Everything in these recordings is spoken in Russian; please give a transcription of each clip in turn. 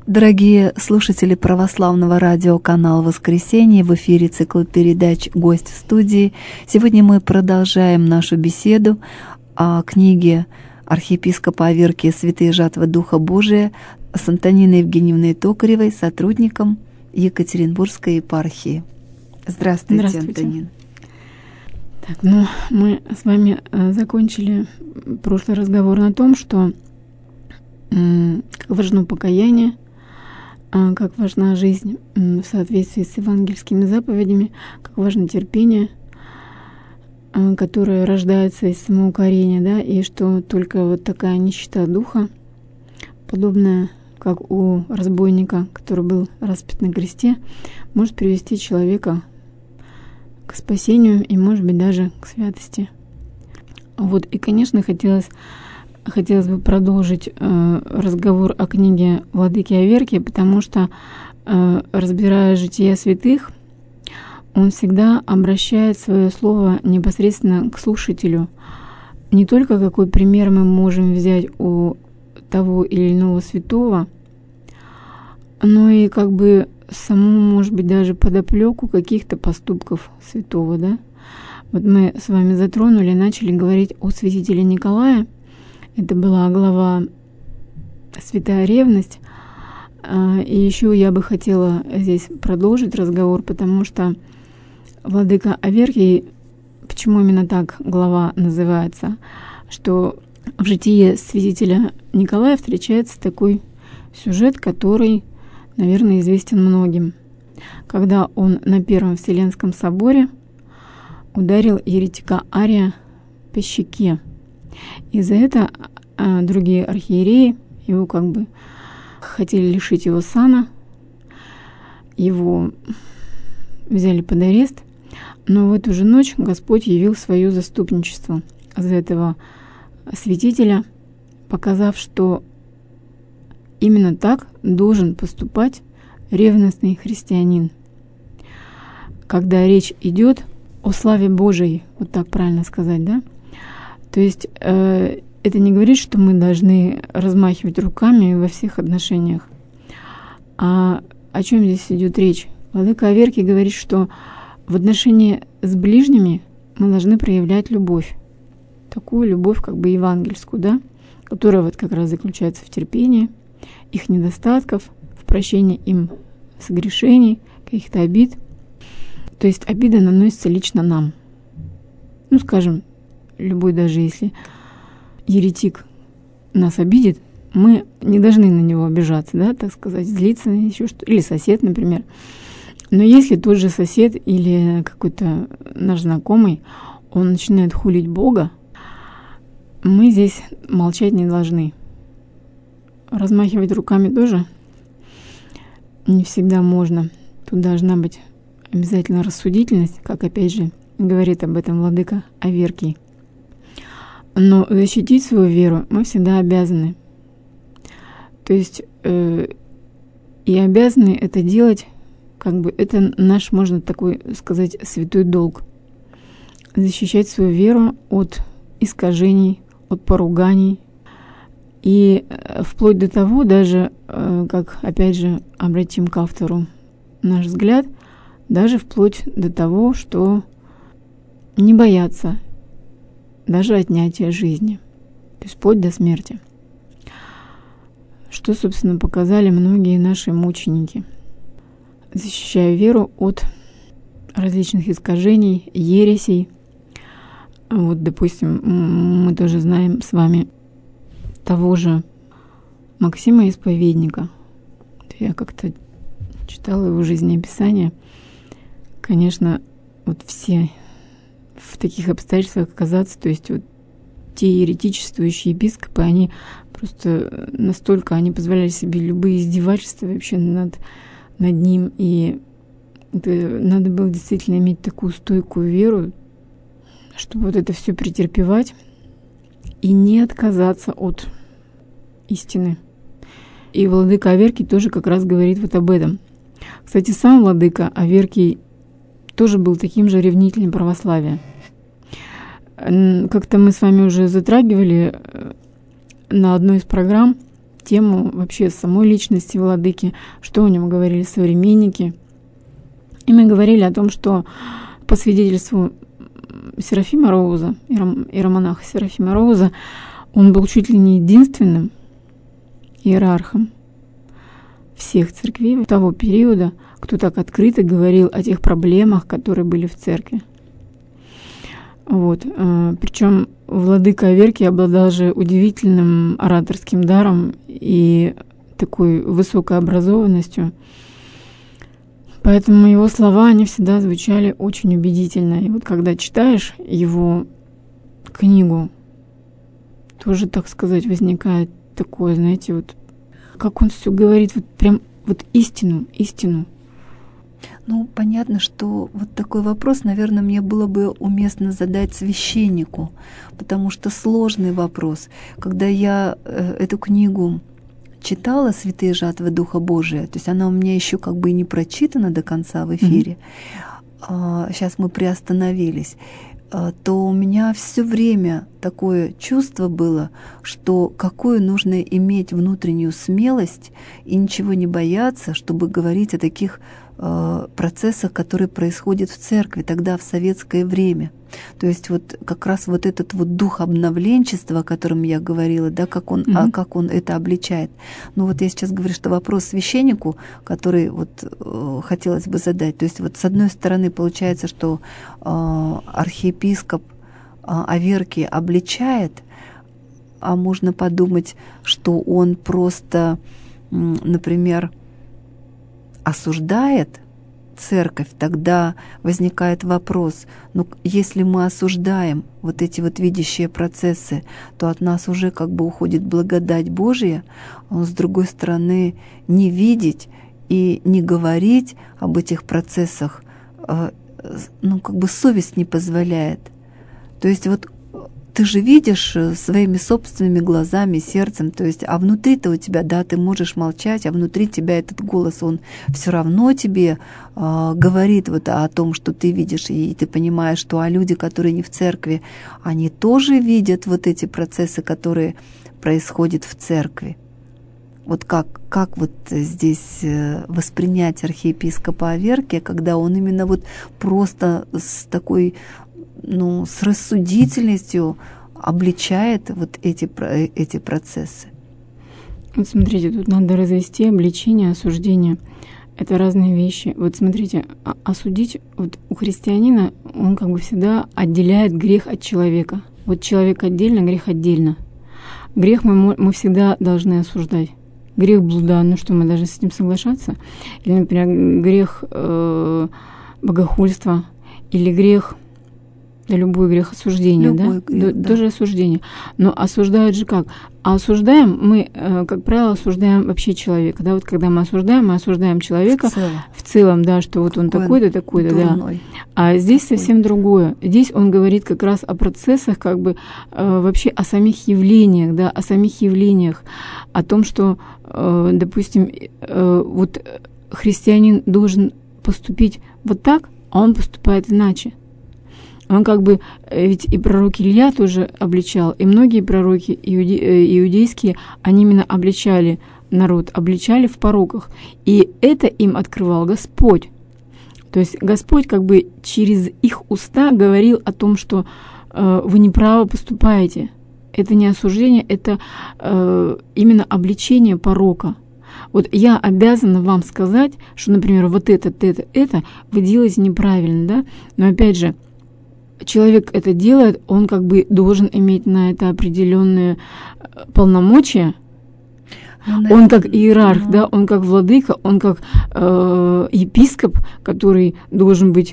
Дорогие слушатели православного радиоканала «Воскресенье», в эфире цикл передач «Гость в студии». Сегодня мы продолжаем нашу беседу о книге архиепископа Аверкия «Святые жатвы Духа Божия» с Антониной Евгеньевной Токаревой, сотрудником Екатеринбургской епархии. Здравствуйте, Антонин. Так, мы с вами закончили прошлый разговор на том, что как важно покаяние, как важна жизнь в соответствии с евангельскими заповедями, как важно терпение, которое рождается из самоукорения, да, и что только вот такая нищета духа, подобная, как у разбойника, который был распят на кресте, может привести человека к спасению и, может быть, даже к святости. Вот, и, конечно, хотелось бы продолжить разговор о книге владыки Аверкия, потому что, разбирая жития святых, он всегда обращает свое слово непосредственно к слушателю. Не только какой пример мы можем взять у того или иного святого, но и как бы саму, может быть, даже подоплеку каких-то поступков святого, да. Вот мы с вами затронули, начали говорить о святителе Николае. Это была глава «Святая ревность». И еще я бы хотела здесь продолжить разговор, потому что владыка Аверкий, почему именно так глава называется, что в житии святителя Николая встречается такой сюжет, который, наверное, известен многим. Когда он на Первом Вселенском соборе ударил еретика Ария по щеке. И за это другие архиереи его как бы хотели лишить его сана, его взяли под арест, но в эту же ночь Господь явил свое заступничество за этого святителя, показав, что именно так должен поступать ревностный христианин. Когда речь идет о славе Божией, вот так правильно сказать, да? То есть это не говорит, что мы должны размахивать руками во всех отношениях. А о чем здесь идет речь? Владыка Аверкий говорит, что в отношении с ближними мы должны проявлять любовь. Такую любовь как бы евангельскую, да? Которая вот как раз заключается в терпении их недостатков, в прощении им согрешений, каких-то обид. То есть обида наносится лично нам. Ну, скажем, любой, даже если еретик нас обидит, мы не должны на него обижаться, да, так сказать, злиться, еще что, или сосед, например. Но если тот же сосед или какой-то наш знакомый, он начинает хулить Бога, мы здесь молчать не должны. Размахивать руками тоже не всегда можно. Тут должна быть обязательно рассудительность, как опять же говорит об этом владыка Аверкий. Но защитить свою веру мы всегда обязаны. То есть и обязаны это делать, как бы это наш, можно такой сказать, святой долг. Защищать свою веру от искажений, от поруганий. И вплоть до того, даже, как опять же обратим к автору наш взгляд, даже вплоть до того, что не бояться даже отнятия жизни, то есть вплоть до смерти. Что, собственно, показали многие наши мученики, защищая веру от различных искажений, ересей. Вот, допустим, мы тоже знаем с вами того же Максима Исповедника. Я как-то читала его жизнеописание. Конечно, вот все в таких обстоятельствах оказаться, то есть вот те еретичествующие епископы, они просто настолько, они позволяли себе любые издевательства вообще над ним, и это надо было действительно иметь такую стойкую веру, чтобы вот это все претерпевать и не отказаться от истины. И владыка Аверкий тоже как раз говорит вот об этом. Кстати, сам владыка Аверкий тоже был таким же ревнителем православия. Как-то мы с вами уже затрагивали на одной из программ тему вообще самой личности владыки, что о нем говорили современники. И мы говорили о том, что по свидетельству Серафима Роуза, иеромонаха Серафима Роуза, он был чуть ли не единственным иерархом всех церквей того периода, кто так открыто говорил о тех проблемах, которые были в церкви. Вот. Причем владыка Аверкий обладал же удивительным ораторским даром и такой высокой образованностью. Поэтому его слова, они всегда звучали очень убедительно. И вот когда читаешь его книгу, тоже, так сказать, возникает такое, знаете, вот как он все говорит, вот прям вот истину. Ну, понятно, что вот такой вопрос, наверное, мне было бы уместно задать священнику, потому что сложный вопрос. Когда я эту книгу читала «Святые жатвы Духа Божия», то есть она у меня еще как бы и не прочитана до конца в эфире, сейчас мы приостановились, то у меня все время такое чувство было, что какую нужно иметь внутреннюю смелость и ничего не бояться, чтобы говорить о таких процессах, которые происходят в церкви тогда, в советское время. То есть вот как раз вот этот вот дух обновленчества, о котором я говорила, да, как он это обличает. Ну вот я сейчас говорю, что вопрос священнику, который вот хотелось бы задать. То есть вот с одной стороны получается, что архиепископ Аверкий обличает, а можно подумать, что он просто, например, осуждает церковь, тогда возникает вопрос, ну, если мы осуждаем вот эти вот видящие процессы, то от нас уже как бы уходит благодать Божья, а с другой стороны, не видеть и не говорить об этих процессах, ну, как бы совесть не позволяет. То есть вот ты же видишь своими собственными глазами, сердцем, то есть, а внутри-то у тебя, да, ты можешь молчать, а внутри тебя этот голос, он все равно тебе говорит вот о том, что ты видишь, и ты понимаешь, что люди, которые не в церкви, они тоже видят вот эти процессы, которые происходят в церкви. Вот как вот здесь воспринять архиепископа Аверкия, когда он именно вот просто с такой, ну, с рассудительностью обличает вот эти процессы. Вот смотрите, тут надо развести обличение, осуждение. Это разные вещи. Вот смотрите, осудить, вот у христианина, он как бы всегда отделяет грех от человека. Вот человек отдельно, грех отдельно. Грех мы всегда должны осуждать. Грех блуда, ну что, мы должны с этим соглашаться? Или, например, грех богохульства, или грех, да, любой грех осуждения, любой грех, да? Тоже осуждение. Но осуждают же как? А осуждаем мы, как правило, осуждаем вообще человека. Да? Вот когда мы осуждаем человека в целом, да, что вот он такой-то, такой-то, да. А здесь совсем другое. Здесь он говорит как раз о процессах, как бы вообще о самих явлениях, да, о самих явлениях, о том, что, допустим, вот христианин должен поступить вот так, а он поступает иначе. Он как бы, ведь и пророк Илья тоже обличал, и многие пророки иудейские, они именно обличали народ, обличали в пороках. И это им открывал Господь. То есть Господь как бы через их уста говорил о том, что вы неправо поступаете. Это не осуждение, это именно обличение порока. Вот я обязана вам сказать, что, например, вот это вы делаете неправильно, да? Но опять же, человек это делает, он как бы должен иметь на это определенные полномочия. Он как иерарх, да, он как владыка, он как епископ, который должен быть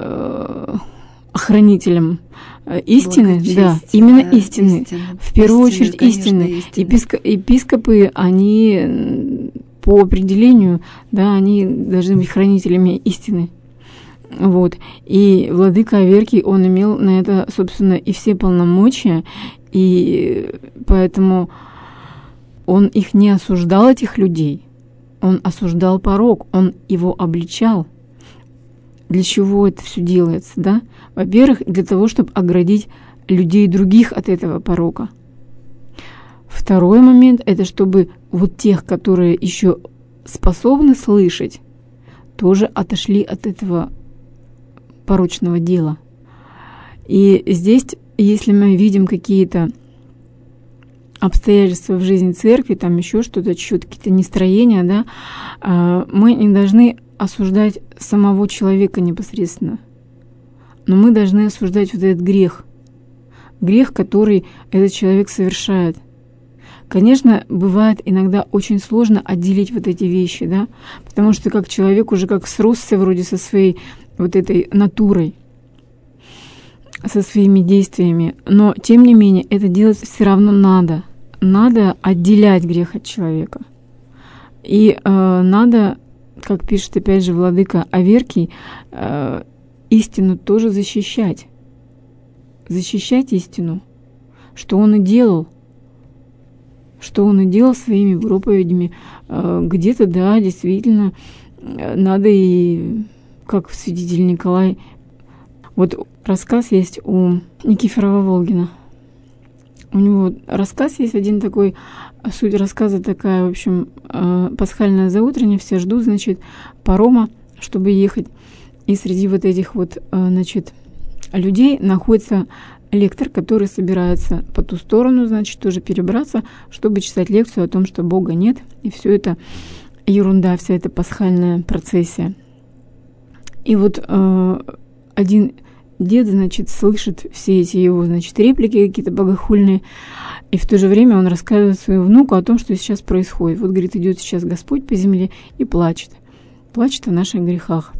охранителем истины, да, именно истины. В первую очередь истины. Епископы, они по определению, да, они должны быть хранителями истины. Вот. И владыка Аверкий, он имел на это, собственно, и все полномочия, и поэтому он их не осуждал, этих людей, он осуждал порок, он его обличал. Для чего это все делается, да? Во-первых, для того, чтобы оградить людей других от этого порока. второй момент – это чтобы вот тех, которые еще способны слышать, тоже отошли от этого порочного дела. И здесь, если мы видим какие-то обстоятельства в жизни церкви, там еще что-то, чуть-чуть какие-то нестроения, да, мы не должны осуждать самого человека непосредственно, но мы должны осуждать вот этот грех, который этот человек совершает. Конечно, бывает иногда очень сложно отделить вот эти вещи, да, потому что как человек уже как сросся вроде со своей вот этой натурой, со своими действиями, но тем не менее это делать все равно надо. Надо отделять грех от человека. И надо, как пишет опять же владыка Аверкий, истину тоже защищать. Защищать истину, что он и делал. Что он и делал своими проповедями. Где-то, да, действительно, надо и, как святитель Николай, вот рассказ есть у Никифорова Волгина. У него рассказ есть один такой, суть рассказа такая, в общем, пасхальное заутренне, все ждут, значит, парома, чтобы ехать. И среди вот этих вот, значит, людей находится лектор, который собирается по ту сторону, значит, тоже перебраться, чтобы читать лекцию о том, что Бога нет, и все это ерунда, вся эта пасхальная процессия. И вот один дед, значит, слышит все эти его, значит, реплики какие-то богохульные, и в то же время он рассказывает своему внуку о том, что сейчас происходит. Вот, говорит, идет сейчас Господь по земле и плачет. Плачет о наших грехах.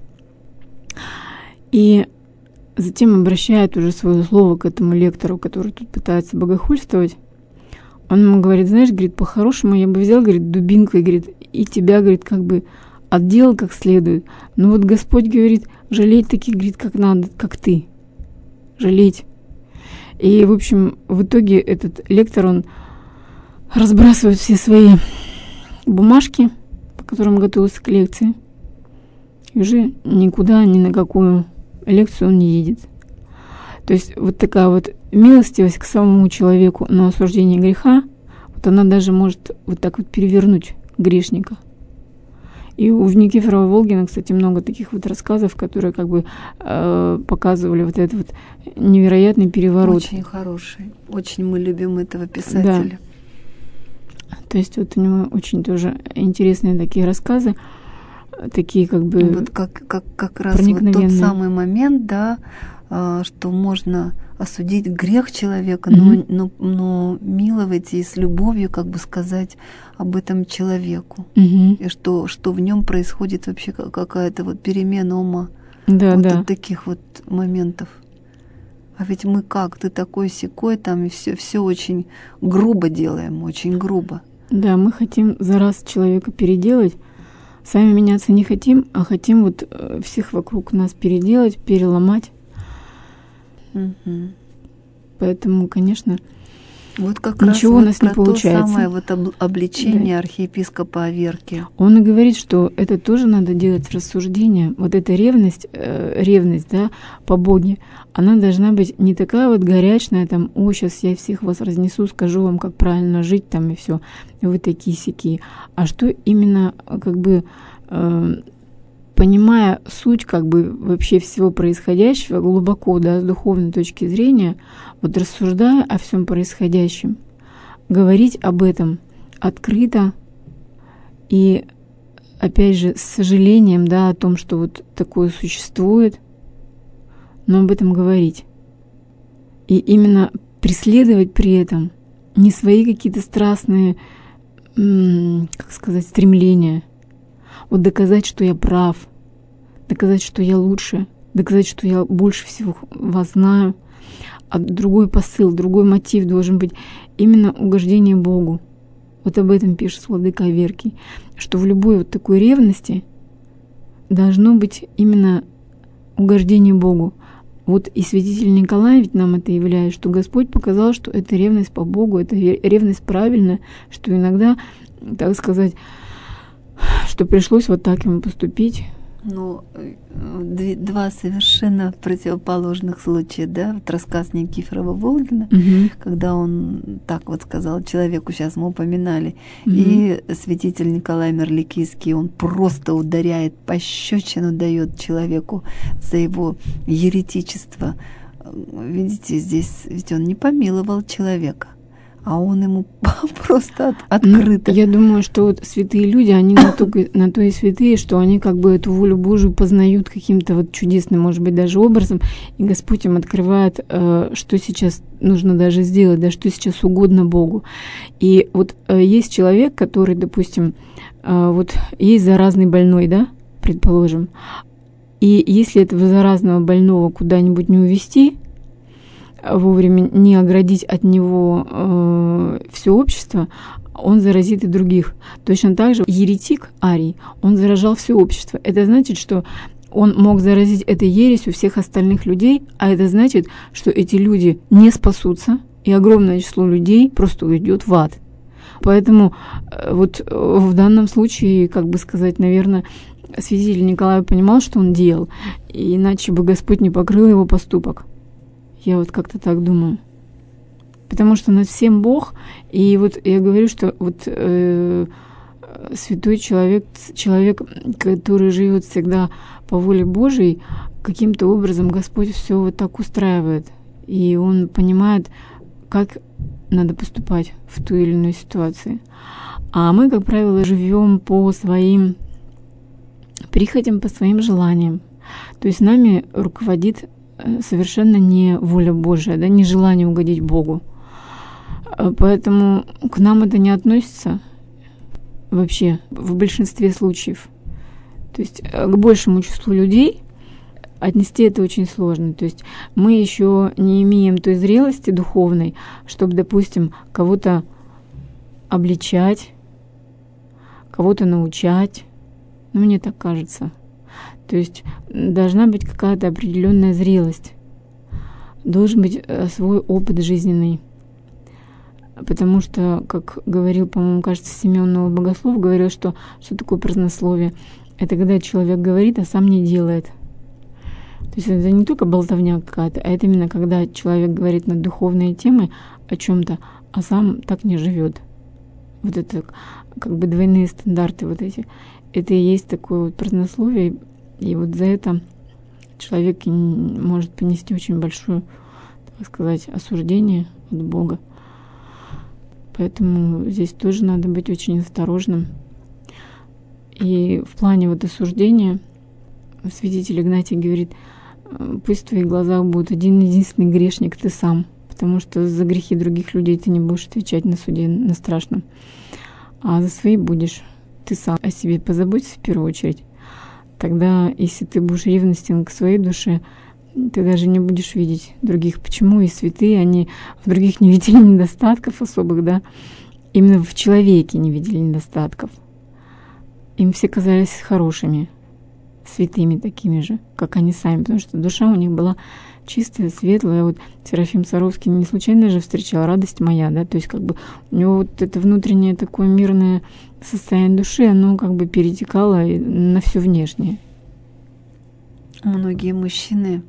И затем обращает уже свое слово к этому лектору, который тут пытается богохульствовать. Он ему говорит, знаешь, говорит, по-хорошему я бы взял, говорит, дубинкой, говорит, и тебя, говорит, как бы отделал как следует. Но вот Господь говорит, жалеть таких, говорит, как надо, как ты. Жалеть. И, в общем, в итоге этот лектор, он разбрасывает все свои бумажки, по которым готовился к лекции, и уже никуда, ни на какую лекцию он не едет. То есть вот такая вот милостивость к самому человеку на осуждение греха, вот она даже может вот так вот перевернуть грешника. И у Никифорова Волгина, кстати, много таких вот рассказов, которые как бы показывали вот этот вот невероятный переворот. Очень хороший. Очень мы любим этого писателя. Да. То есть вот у него очень тоже интересные такие рассказы, такие как бы вот как раз вот тот самый момент, да, что можно осудить грех человека, но миловать и с любовью, как бы сказать об этом человеку. И что в нем происходит вообще какая-то вот перемена ума. Да, вот да. От таких вот моментов. А ведь мы как? Ты такой-сякой, там, и все очень грубо делаем, очень грубо. Да, мы хотим за раз человека переделать. Сами меняться не хотим, а хотим вот всех вокруг нас переделать, переломать. Поэтому, конечно, вот как ничего раз у нас вот не получается. То самое вот обличение архиепископа Аверкия. Он и говорит, что это тоже надо делать рассуждение. Вот эта ревность, да, по Боге, она должна быть не такая вот горячная, там, о, сейчас я всех вас разнесу, скажу вам, как правильно жить, там, и все, вы такие-сякие. А что именно, как бы, понимая суть, как бы, вообще всего происходящего глубоко, да, с духовной точки зрения, вот рассуждая о всем происходящем, говорить об этом открыто и, опять же, с сожалением, да, о том, что вот такое существует, но об этом говорить. И именно преследовать при этом не свои какие-то страстные, как сказать, стремления. Вот доказать, что я прав, доказать, что я лучше, доказать, что я больше всего вас знаю. А другой посыл, другой мотив должен быть именно угождение Богу. Вот об этом пишет владыка Аверкий, что в любой вот такой ревности должно быть именно угождение Богу. Вот и святитель Николай ведь нам это являет, что Господь показал, что это ревность по Богу, это ревность правильная, что иногда, так сказать, что пришлось вот так ему поступить, Ну, два совершенно противоположных случая, да, вот рассказ Никифорова Волгина, когда он так вот сказал человеку, сейчас мы упоминали, и святитель Николай Мерликийский, он просто ударяет, пощечину дает человеку за его еретичество. Видите, здесь ведь он не помиловал человека, а он ему просто открыто. Я думаю, что вот святые люди, они на то и святые, что они как бы эту волю Божию познают каким-то вот чудесным, может быть, даже образом, и Господь им открывает, что сейчас нужно даже сделать, да, что сейчас угодно Богу. И вот есть человек, который, допустим, вот есть заразный больной, да, предположим, и если этого заразного больного куда-нибудь не увезти, вовремя не оградить от него все общество, он заразит и других. Точно так же еретик Арий, он заражал все общество. Это значит, что он мог заразить этой ересью всех остальных людей, а это значит, что эти люди не спасутся, и огромное число людей просто уйдет в ад. Поэтому вот в данном случае, как бы сказать, наверное, святитель Николай понимал, что он делал, и иначе бы Господь не покрыл его поступок. Я вот как-то так думаю. Потому что над всем Бог. И вот я говорю, что вот святой человек, который живет всегда по воле Божией, каким-то образом Господь все вот так устраивает. И он понимает, как надо поступать в ту или иную ситуацию. А мы, как правило, живем по своим прихотям, по своим желаниям. То есть нами руководит совершенно не воля Божия, да, не желание угодить Богу. Поэтому к нам это не относится вообще в большинстве случаев. То есть к большему числу людей отнести это очень сложно. То есть мы еще не имеем той зрелости духовной, чтобы, допустим, кого-то обличать, кого-то научать. Ну, мне так кажется. То есть должна быть какая-то определенная зрелость. Должен быть свой опыт жизненный. Потому что, как говорил, по-моему, кажется, Симеон Новый Богослов, говорил, что такое празднословие. Это когда человек говорит, а сам не делает. То есть это не только болтовня какая-то, а это именно когда человек говорит на духовные темы о чем-то, а сам так не живет. Вот это как бы двойные стандарты вот эти. Это и есть такое вот празднословие. И вот за это человек может понести очень большое, так сказать, осуждение от Бога. Поэтому здесь тоже надо быть очень осторожным. И в плане вот осуждения святитель Игнатий говорит, пусть в твоих глазах будет один-единственный грешник, ты сам, потому что за грехи других людей ты не будешь отвечать на суде, на страшном, а за свои будешь. Ты сам о себе позаботься в первую очередь. Тогда, если ты будешь ревностен к своей душе, ты даже не будешь видеть других. Почему и святые, они в других не видели недостатков особых, да? Именно в человеке не видели недостатков. Им все казались хорошими, святыми такими же, как они сами, потому что душа у них была чистая, светлая. Вот Серафим Саровский не случайно же встречал «Радость моя», да? То есть как бы у него вот это внутреннее такое мирное состояние души, оно как бы перетекало на все внешнее. Многие мужчины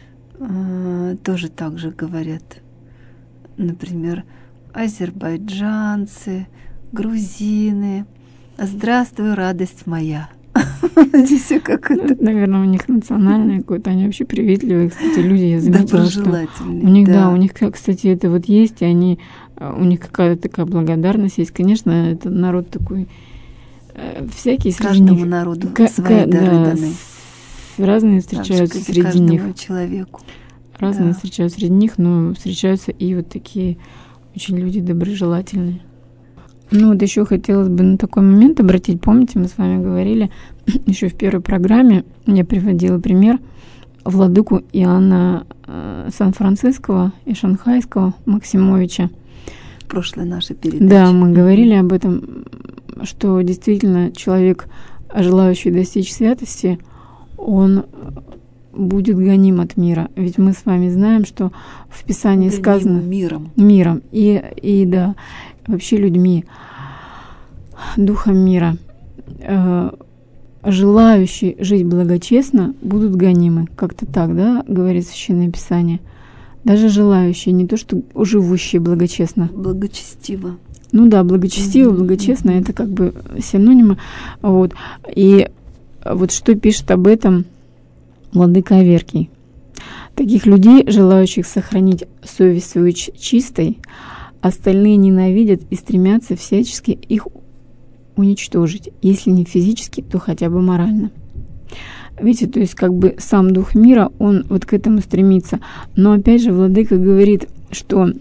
тоже так же говорят. Например, азербайджанцы, грузины. «Здравствуй, радость моя». Здесь как это? Наверное, у них национальное какое-то, они вообще приветливые, кстати, люди, я заметила, что у них, да, у них, кстати, это вот есть, и они, у них какая-то такая благодарность есть. Конечно, это народ такой всякий среди каждому них. народу свои дары даны. Разные встречаются среди них. Человеку. Разные встречаются среди них, но встречаются и вот такие очень люди доброжелательные. Ну вот еще хотелось бы на такой момент обратить. Помните, мы с вами говорили еще в первой программе, я приводила пример владыку Иоанна Сан-Франциского и Шанхайского Максимовича. В прошлой нашей передаче. Да, мы говорили об этом, что действительно человек, желающий достичь святости, он будет гоним от мира. Ведь мы с вами знаем, что в Писании гоним сказано миром и да, вообще людьми, духом мира. желающие жить благочестно будут гонимы. Как-то так, да, говорит Священное Писание. Даже желающие, не то что живущие благочестно. Благочестиво. Ну да, благочестиво, благочестно, это как бы синонимы. Вот. И вот что пишет об этом владыка Аверкий. Таких людей, желающих сохранить совесть свою чистой, остальные ненавидят и стремятся всячески их уничтожить, если не физически, то хотя бы морально. Видите, то есть как бы сам дух мира, он вот к этому стремится. Но опять же владыка говорит, что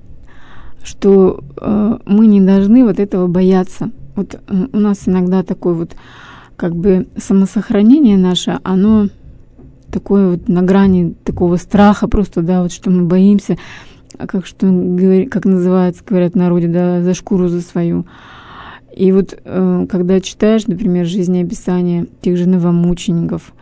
мы не должны вот этого бояться. Вот у нас иногда такое вот как бы самосохранение наше, оно такое вот на грани такого страха просто, да, вот что мы боимся, как называется, говорят в народе, да, за шкуру за свою. И вот когда читаешь, например, жизнеописание тех же новомучеников,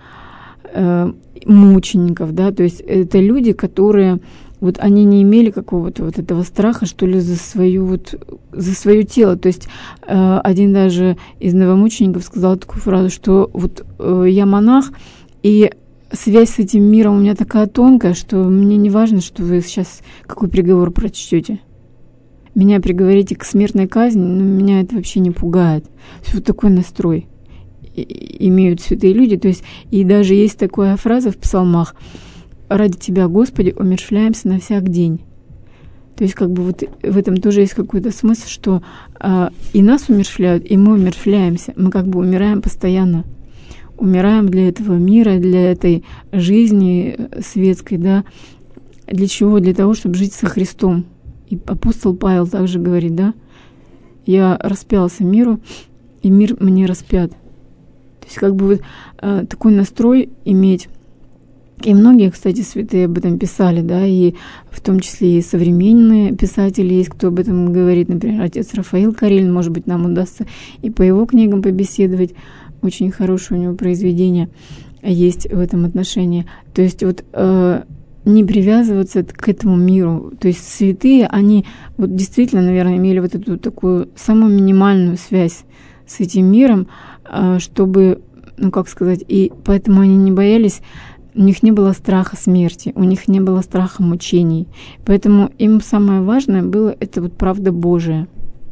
мучеников, да, то есть это люди, которые вот они не имели какого-то вот этого страха, что ли, за свое тело. То есть один даже из новомучеников сказал такую фразу, что вот я монах, и связь с этим миром у меня такая тонкая, что мне не важно, что вы сейчас какой приговор прочтете. Меня приговорите к смертной казни, но меня это вообще не пугает. Вот такой настрой имеют святые люди. То есть, и даже есть такая фраза в псалмах: «Ради Тебя, Господи, умерщвляемся на всяк день». То есть, как бы вот в этом тоже есть какой-то смысл, что и нас умерщвляют, и мы умерщвляемся. Мы как бы умираем постоянно. Умираем для этого мира, для этой жизни светской, да. Для чего? Для того, чтобы жить со Христом. И апостол Павел также говорит, да, я распялся миру, и мир мне распят. То есть как бы вот такой настрой иметь. И многие, кстати, святые об этом писали, да, и в том числе и современные писатели есть, кто об этом говорит. Например, отец Рафаил Карелин, может быть, нам удастся и по его книгам побеседовать. Очень хорошее у него произведение есть в этом отношении. То есть вот не привязываться к этому миру. То есть святые, они вот действительно, наверное, имели вот эту такую самую минимальную связь с этим миром, чтобы, ну как сказать, и поэтому они не боялись, у них не было страха смерти, у них не было страха мучений. Поэтому им самое важное было это вот правда Божия.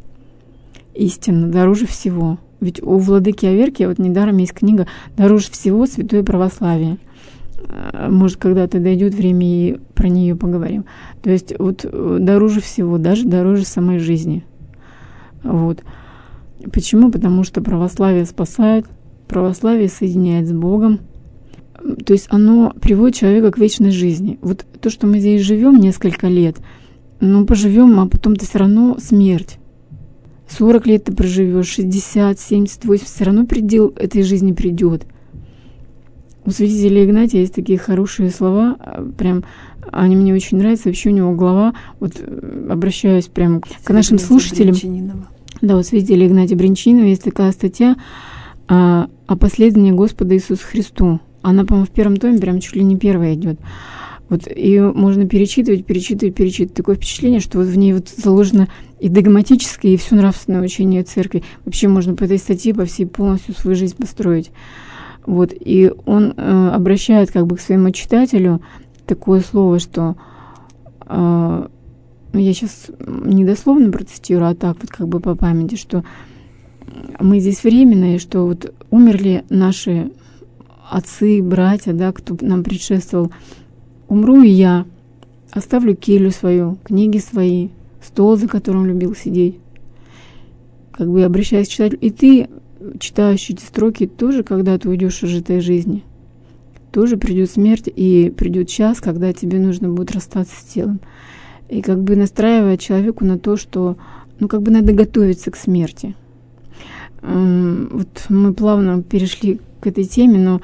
Истина, дороже всего. Ведь у владыки Аверкия, вот недаром есть книга «Дороже всего святое православие». Может, когда-то дойдет время, и про нее поговорим. То есть вот дороже всего, даже дороже самой жизни. Вот. Почему? Потому что православие спасает, православие соединяет с Богом. То есть оно приводит человека к вечной жизни. Вот то, что мы здесь живем несколько лет, ну, поживем, а потом-то все равно смерть. 40 лет ты проживешь, 60, 70, 80, все равно предел этой жизни придет. У святителя Игнатия есть такие хорошие слова, прям они мне очень нравятся. Вообще у него глава, вот обращаюсь прям к нашим слушателям. Да, у святителя Игнатия Бринчинова есть такая статья о последовании Господа Иисусу Христу. Она, по-моему, в первом томе прям чуть ли не первая идет. Вот ее можно перечитывать. Такое впечатление, что вот в ней вот заложено и догматическое, и все нравственное учение церкви. Вообще можно по этой статье по всей полностью свою жизнь построить. Вот, и он обращает как бы к своему читателю такое слово, что я сейчас не дословно процитирую, а так вот как бы по памяти, что мы здесь временные, что вот умерли наши отцы, братья, да, кто нам предшествовал. Умру и я, оставлю келью свою, книги свои, стол, за которым любил сидеть. Как бы обращаясь к читателю, и ты, читающий эти строки, тоже когда-то уйдешь из этой жизни. Тоже придет смерть, и придет час, когда тебе нужно будет расстаться с телом. И как бы настраивая человеку на то, что, ну, как бы надо готовиться к смерти. Вот мы плавно перешли к этой теме, но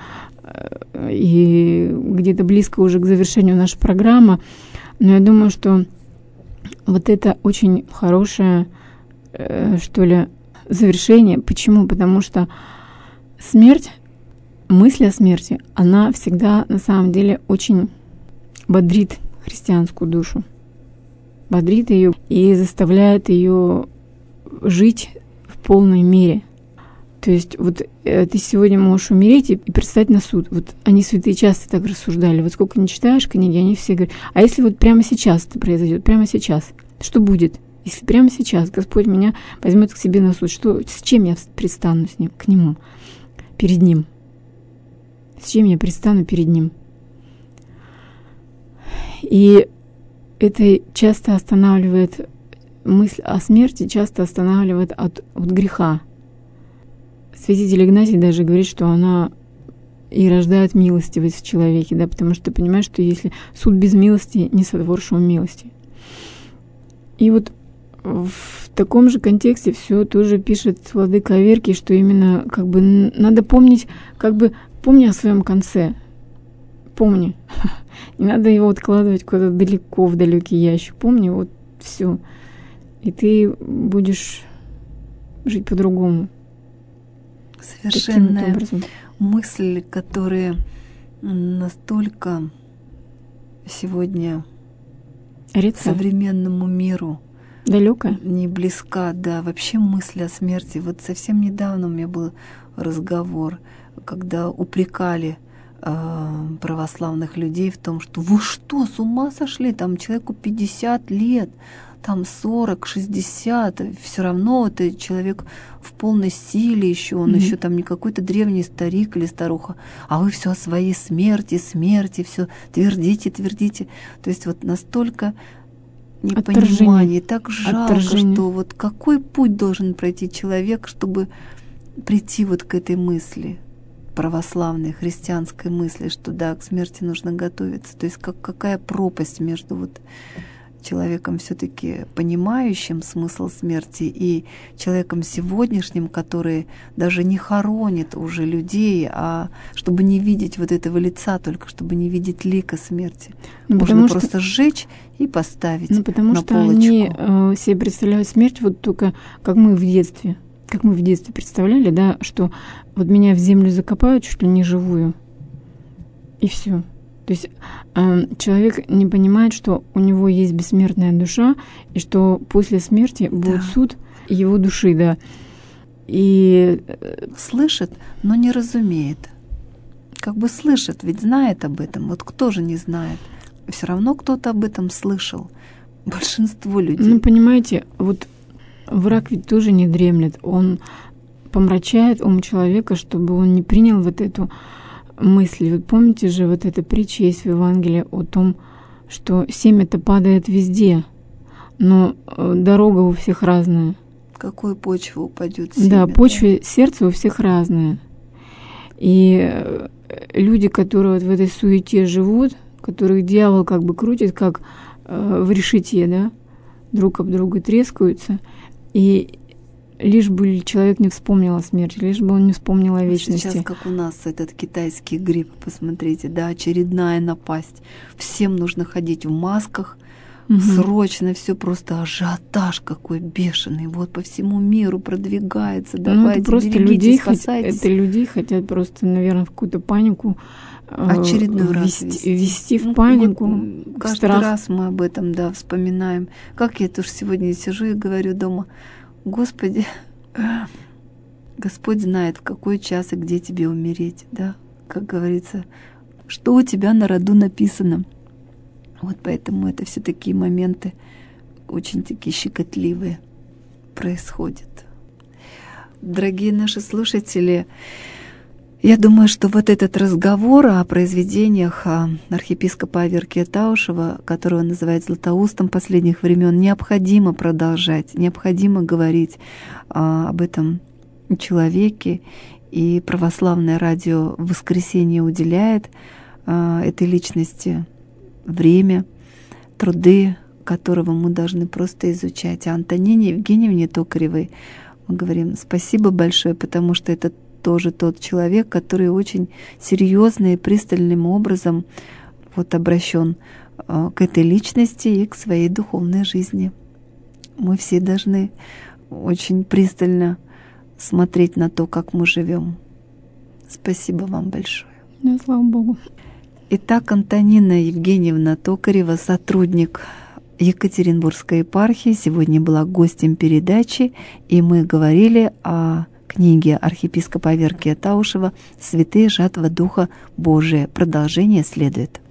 и где-то близко уже к завершению нашей программы. Но я думаю, что вот это очень хорошее, что ли, завершение. Почему? Потому что смерть, мысль о смерти, она всегда на самом деле очень бодрит христианскую душу. Бодрит ее и заставляет ее жить в полной мере. То То есть вот ты сегодня можешь умереть и предстать на суд. Вот они, святые, часто так рассуждали. Вот сколько не читаешь книги, они все говорят, а если вот прямо сейчас это произойдет, прямо сейчас, что будет? Если прямо сейчас Господь меня возьмет к себе на суд, с чем я предстану с ним, к Нему, перед Ним? С чем я предстану перед Ним? И это часто останавливает, мысль о смерти часто останавливает от греха. Святитель Игнатий даже говорит, что она и рождает милостивость в человеке, да, потому что ты понимаешь, что если суд без милости, не сотворшь он милости. И вот в таком же контексте все тоже пишет владыка Аверкий, что именно как бы надо помнить, помни о своем конце. Помни. Не надо его откладывать куда-то далеко, в далекий ящик. Помни, вот все. И ты будешь жить по-другому. Совершенная мысль, которая настолько сегодня современному миру далекая, не близка, да, вообще мысль о смерти. Вот совсем недавно у меня был разговор, когда упрекали православных людей в том, что вы что, с ума сошли? Там человеку 50 лет, там 40, 60, все равно это человек в полной силе еще, он еще там не какой-то древний старик или старуха, а вы все о своей смерти, все твердите. То есть вот настолько непонимание, так жалко, что вот какой путь должен пройти человек, чтобы прийти вот к этой мысли, православной, христианской мысли, что да, к смерти нужно готовиться. То есть какая пропасть между вот человеком все-таки понимающим смысл смерти и человеком сегодняшним, который даже не хоронит уже людей, а чтобы не видеть вот этого лица, только чтобы не видеть лика смерти. Можно просто сжечь и поставить на полочку. Потому что они себе представляют смерть вот только как мы в детстве. Как мы в детстве представляли, да, что вот меня в землю закопают чуть ли не живую, и все. То есть человек не понимает, что у него есть бессмертная душа, и что после смерти будет суд его души, да. И слышит, но не разумеет. Как бы слышит, ведь знает об этом. Вот кто же не знает? Все равно кто-то об этом слышал. Большинство людей. Ну, понимаете, вот враг ведь тоже не дремлет. Он помрачает ум человека, чтобы он не принял вот эту мысли. Вот помните же, вот эта притча есть в Евангелии о том, что семя-то падает везде, но дорога у всех разная. Какую почву упадет семя? Да, почва сердца у всех разная. И люди, которые вот в этой суете живут, которых дьявол как бы крутит, как в решете, да, друг об друга трескаются, и лишь бы человек не вспомнил о смерти, лишь бы он не вспомнил о вечности. Сейчас, как у нас этот китайский грипп, посмотрите, да, очередная напасть. Всем нужно ходить в масках, срочно, все просто ажиотаж какой бешеный. Вот по всему миру продвигается. Давайте, это просто берегитесь, спасайтесь. Это людей хотят просто, наверное, в какую-то панику очередной раз ввести в панику. Вот каждый раз мы об этом, да, вспоминаем. Как я тоже сегодня сижу и говорю дома: Господи, Господь знает, в какой час и где тебе умереть, да, как говорится, что у тебя на роду написано. Вот поэтому это все такие моменты очень такие щекотливые происходят. Дорогие наши слушатели, я думаю, что вот этот разговор о произведениях архиепископа Аверкия Таушева, которого называют Златоустом последних времен, необходимо продолжать, необходимо говорить об этом человеке. И православное радио в воскресенье уделяет этой личности время, труды которого мы должны просто изучать. А Антонине Евгеньевне Токаревой мы говорим спасибо большое, потому что это тоже тот человек, который очень серьезно и пристальным образом вот обращен к этой личности и к своей духовной жизни. Мы все должны очень пристально смотреть на то, как мы живем. Спасибо вам большое. Да, слава Богу. Итак, Антонина Евгеньевна Токарева, сотрудник Екатеринбургской епархии, сегодня была гостем передачи, и мы говорили о книги архиепископа Аверкия Таушева «Святые жатва Духа Божия». Продолжение следует.